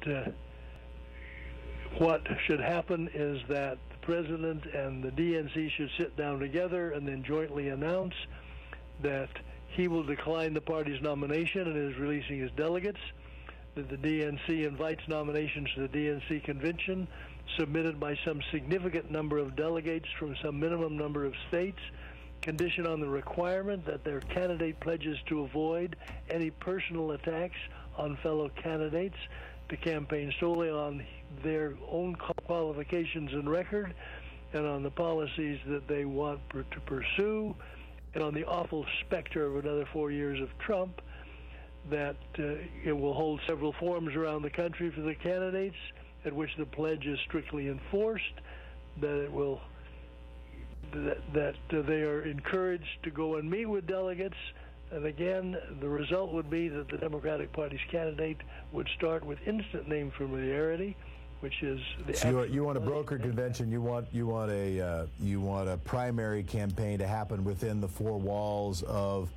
what should happen is that the president and the DNC should sit down together and then jointly announce that he will decline the party's nomination and is releasing his delegates, that the DNC invites nominations to the DNC convention submitted by some significant number of delegates from some minimum number of states, conditioned on the requirement that their candidate pledges to avoid any personal attacks on fellow candidates, to campaign solely on their own qualifications and record, and on the policies that they want to pursue, and on the awful specter of another 4 years of Trump, that it will hold several forums around the country for the candidates, at which the pledge is strictly enforced, that they are encouraged to go and meet with delegates, and again, the result would be that the Democratic Party's candidate would start with instant name familiarity, which is the. So you want a brokered convention? You want a primary campaign to happen within the four walls of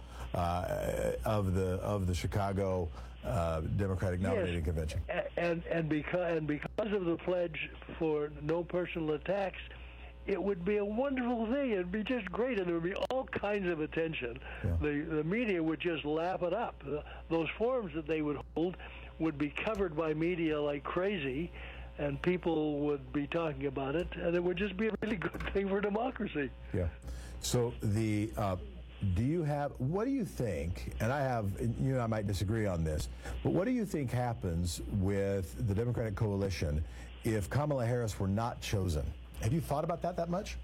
the Chicago Democratic Nominating Convention. And because of the pledge for no personal attacks, it would be a wonderful thing. It'd be just great, and there would be all kinds of attention. Yeah. The media would just lap it up. Those forums that they would hold would be covered by media like crazy, and people would be talking about it, and it would just be a really good thing for democracy. Yeah. So what do you think, and you and I might disagree on this, but what do you think happens with the Democratic coalition if Kamala Harris were not chosen? Have you thought about that much?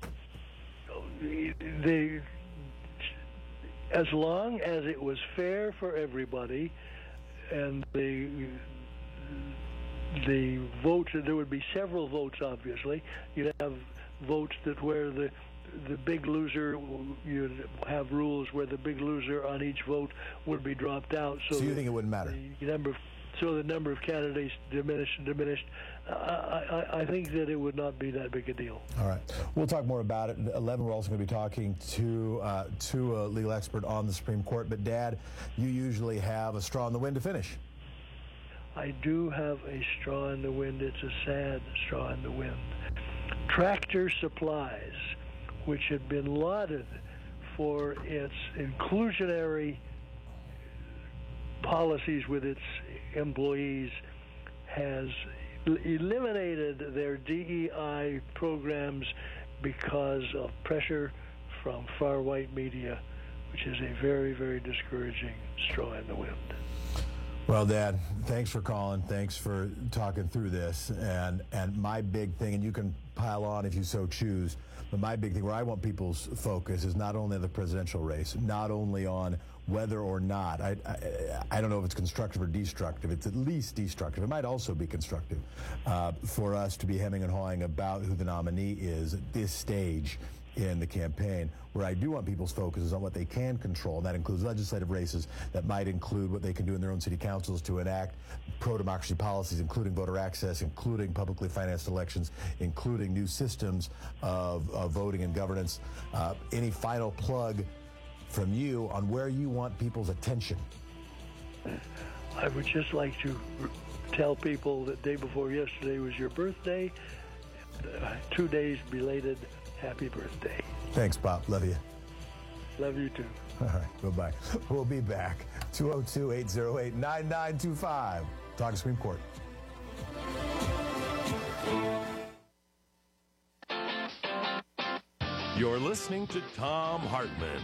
As long as it was fair for everybody, and the votes, there would be several votes, obviously. You'd have votes where the big loser, you'd have rules where the big loser on each vote would be dropped out. So you think it wouldn't matter? The number of candidates diminished. I think that it would not be that big a deal. All right. We'll talk more about it. At 11, we're also going to be talking to a legal expert on the Supreme Court. But, Dad, you usually have a straw in the wind to finish. I do have a straw in the wind. It's a sad straw in the wind. Tractor Supplies, which had been lauded for its inclusionary policies with its employees, has eliminated their DEI programs because of pressure from far-right media, which is a very, very discouraging straw in the wind. Well, Dad, thanks for calling. Thanks for talking through this. And my big thing, and you can pile on if you so choose, but my big thing where I want people's focus is not only on the presidential race, not only on whether or not, I don't know if it's constructive or destructive. It's at least destructive. It might also be constructive for us to be hemming and hawing about who the nominee is at this stage in the campaign. Where I do want people's focus is on what they can control, and that includes legislative races, that might include what they can do in their own city councils to enact pro-democracy policies, including voter access, including publicly financed elections, including new systems of voting and governance. Any final plug from you on where you want people's attention? I would just like to tell people that day before yesterday was your birthday. 2 days belated happy birthday. Thanks, Pop. Love you. Love you too. All right, bye-bye. We'll be back. 202-808-9925. Talk Supreme Court. You're listening to Thom Hartmann.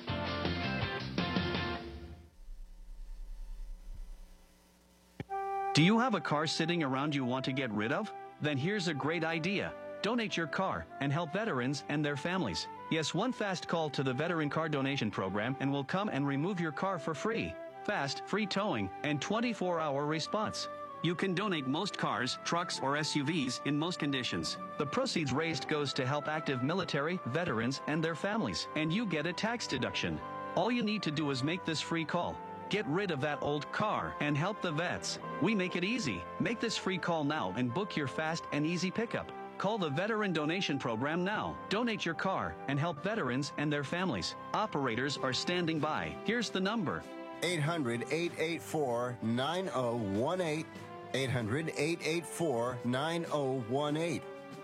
Do you have a car sitting around you want to get rid of? Then here's a great idea. Donate your car and help veterans and their families. Yes, one fast call to the Veteran Car Donation Program and we'll come and remove your car for free. Fast, free towing, and 24-hour response. You can donate most cars, trucks, or SUVs in most conditions. The proceeds raised goes to help active military, veterans, and their families, and you get a tax deduction. All you need to do is make this free call. Get rid of that old car and help the vets. We make it easy. Make this free call now and book your fast and easy pickup. Call the Veteran Donation Program now. Donate your car and help veterans and their families. Operators are standing by. Here's the number. 800-884-9018. 800-884-9018.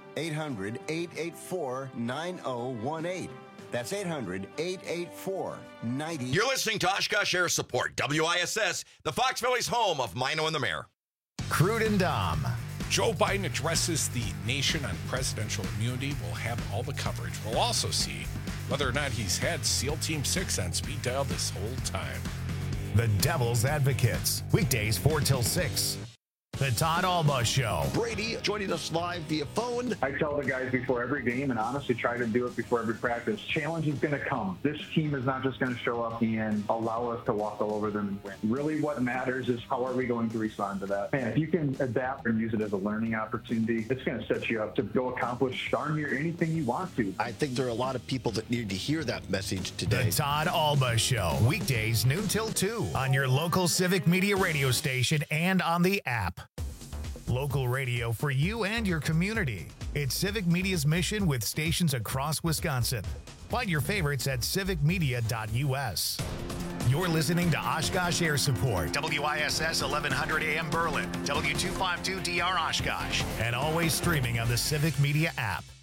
800-884-9018. That's 800-884-9018. You're listening to Oshkosh Air Support, WISS, the Fox Valley's home of Mino and the Mayor. Crude and Dom. Joe Biden addresses the nation on presidential immunity. We'll have all the coverage. We'll also see whether or not he's had SEAL Team 6 on speed dial this whole time. The Devil's Advocates, weekdays 4 till 6. The Todd Alba Show. Brady joining us live via phone. I tell the guys before every game, and honestly try to do it before every practice, challenge is going to come. This team is not just going to show up and allow us to walk all over them and win. Really what matters is how are we going to respond to that. And if you can adapt and use it as a learning opportunity, it's going to set you up to go accomplish darn near anything you want to. I think there are a lot of people that need to hear that message today. The Todd Alba Show, weekdays noon till 2 on your local Civic Media radio station and on the app. Local radio for you and your community. It's Civic Media's mission with stations across Wisconsin. Find your favorites at civicmedia.us. You're listening to Oshkosh Air Support, WISS 1100 AM Berlin, W252DR Oshkosh, and always streaming on the Civic Media app.